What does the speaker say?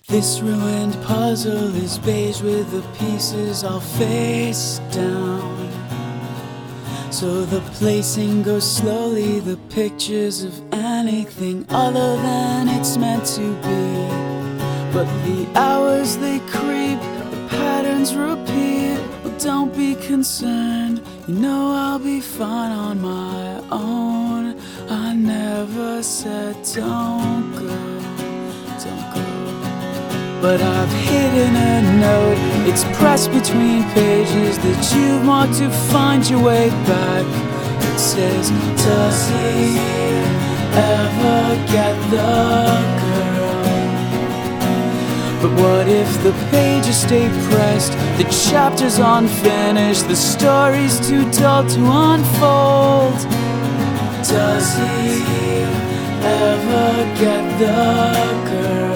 This ruined puzzle is beige with the pieces all face down. So the placing goes slowly, the pictures of anything other than it's meant to be. But the hours they creep, the patterns repeat. Well, don't be concerned, you know I'll be fine on my own. I never said don't go, don't go. But I've hidden a note, it's pressed between pages that you want to find your way back. It says, does he ever get the girl? But what if the pages stay pressed, the chapter's unfinished, the story's too dull to unfold? Does he ever get the girl?